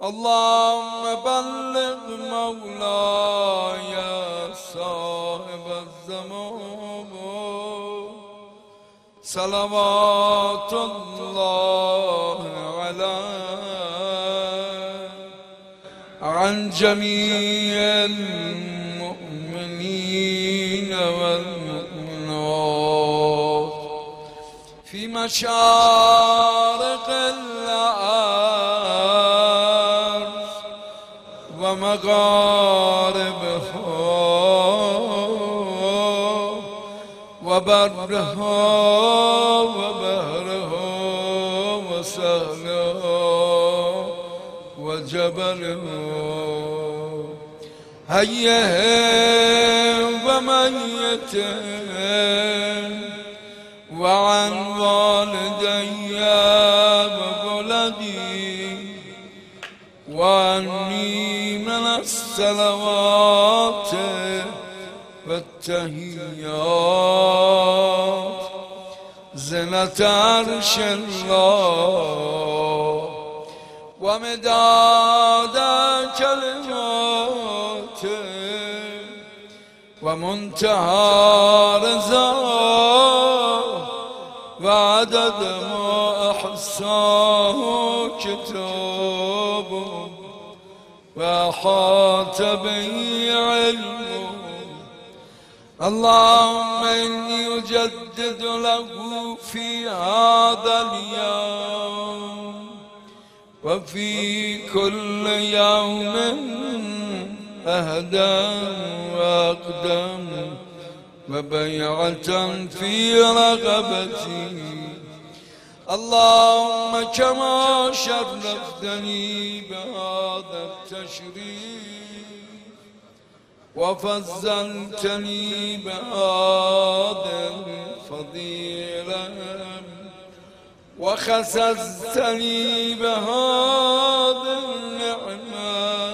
اللهم بلغ مولاي صاحب الزمان صلوات الله عليه عن جميع المؤمنين والمؤمنات في مشارق الأرض ومغاربها وبرها وبحرها وسهلها وجبلها حيه وميته وعن والدي وولدي وعني من الصلوات والتحيات زنة عرش الله ومداد كلماته ومنتهى رضاه وعدد ما أحصاه كتابه وأحاط به علمه. اللهم إني أجدد له في هذا اليوم وفي كل يوم أهدى وأقدم وبيعة في رغبتي. اللهم كما شرفتني بهذا التشريف وفضلتني بهذا الفضيلة وخصصتني بهذا النعمة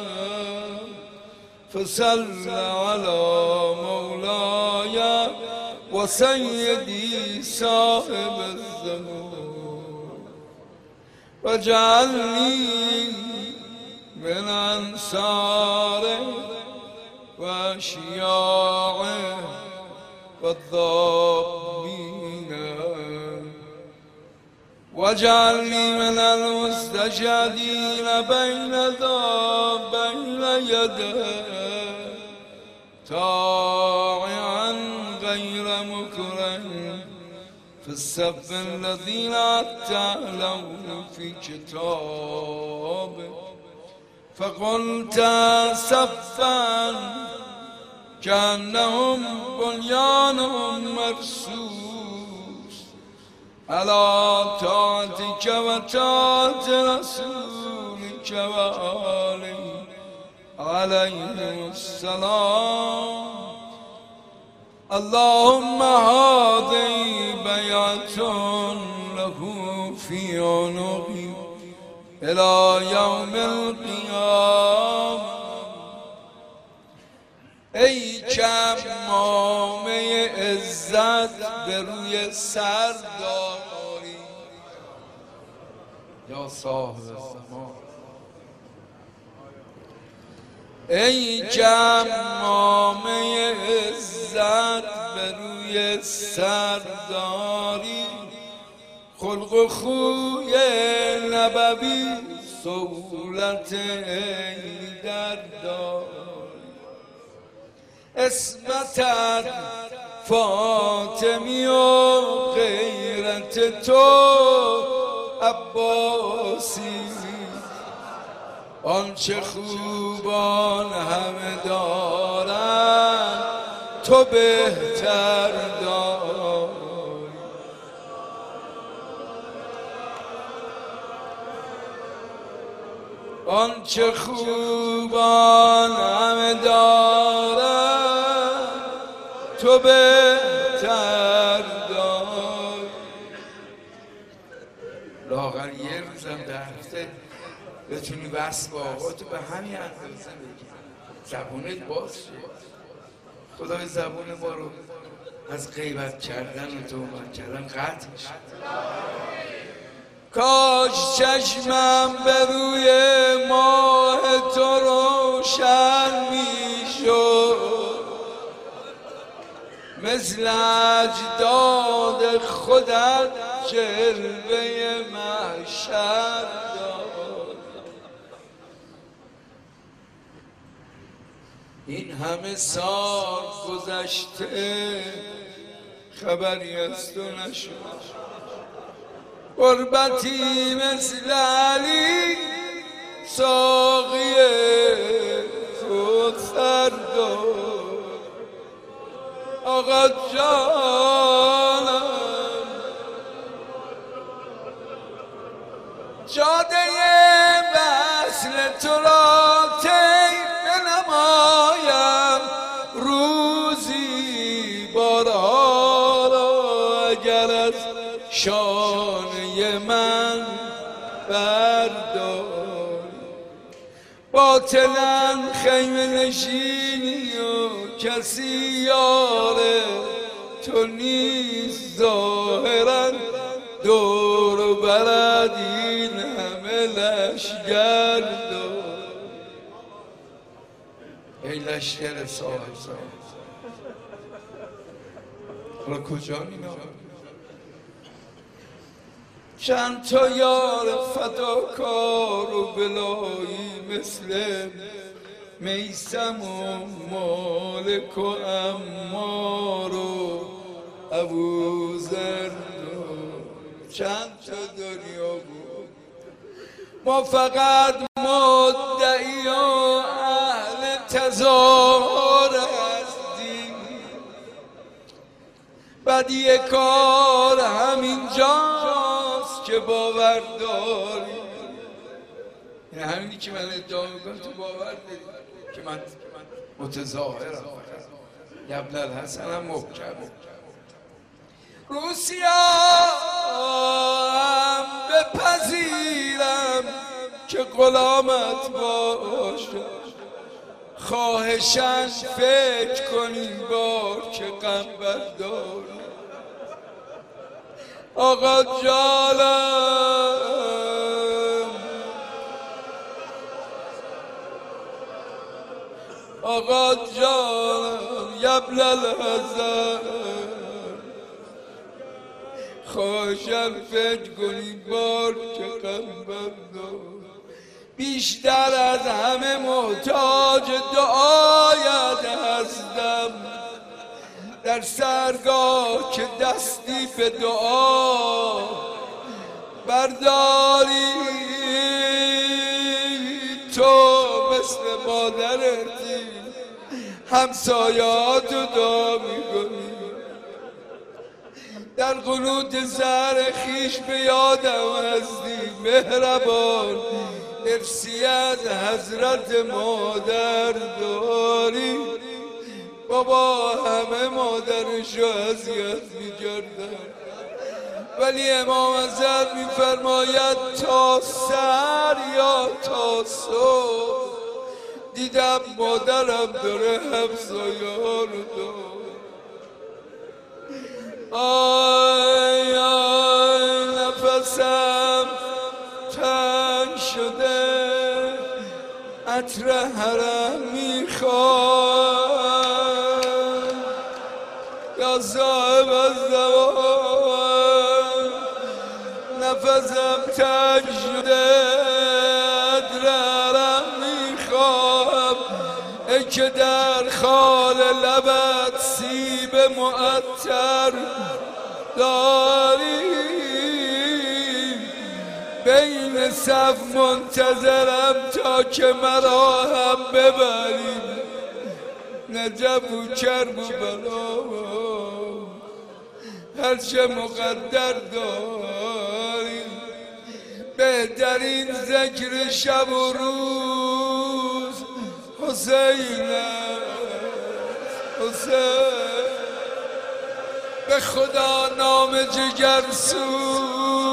فصل على مولاي وسيدي صاحب الزمان واجعلني من أنصاره وأشياعه والضابين واجعلني من المستشهدين بين يديه طاععا غير مكره في الصف الذين تعلون في كتابه فقلت صفا كأنهم بنيان مرصوص على طاعتك وطاعة رسولك وآله عليهم السلام. اللهم هذه بيعة له في عنقي إلى يوم القيامة. ای کمامه عزت به روی سر داری یا صاحب زمان. ای کمامه عزت به روی سر داری خلق و خوی نبوی سهولت ایدر داری اسمتت فاطمی و غیرت تو عباسی آنچه خوبان همه دارن تو بهتر داری. آنچه خوبان همه دارن تو بهتر داری. لاغر یه روزم در هفته بتونی بس با آقا تو به همین اندازه بگی زبونت باز شد. خدای زبون ما رو از غیبت کردن و تهمت کردن قطعش. کاش چشمم به روی ما مثل اجداد خودت جلوه محشر داد. این همه سال گذشته خبری از تو نشد. غربتی مثل علی ساقی کوثر داد. آقا جانم جاده وصل تو را طی بنمایم روزی بارا اگر از شانه من بردار. باطلا خیمه نشینی و کسی یار تو نیست. ظاهرا دور و برد این همه لشگر دار. ای لشگر صاحب حالا کجا می‌روی؟ چند تا یار فداکار و بلایی مثل میثم و مالک و عمار و ابوذر چند تا دنیا بود. ما فقط مدعی و اهل تظاهر هستیم. بدی کار همینجاست که باور داری. یعنی همینی که من ادعا میکنم تو باور داری که من متظاهرم. یبن الحسن هم محکم روسیا هم بپذیرم که غلامت باشم. خواهشاً فکر کنیم بار که غم بردارم. آقا جانم آقا جانم یبن الحسن خواهشاً فکر کنیم بار که غم بردارم. بیشتر از همه محتاج دعایت هستم. در سرگاه که دستی به دعا برداری تو مثل مادرتی همسایاتو دعا میکنی. در قنوت سر خیش به یادم هستی مهربان. ارسی از حضرت مادر داری. بابا همه مادرشو اذیت می‌کردن ولی امام حضرت می‌فرماید تا سحر یا تا صبح دیدم مادرم داره همسایه‌ها رو داره. آی آی نفسم تنگ شده عطر حرم میخواد. یا صاحب الزمان نفسم تنگ شده عطر حرم میخواد. ای که در خال لبت سیب معطر داری. بین صف منتظرم تا که مرا هم ببریم. نجف و کرب و بلا هرچه مقدر داریم. بهترین ذکر شب و روز حسین حسین. به خدا نام جگرسوز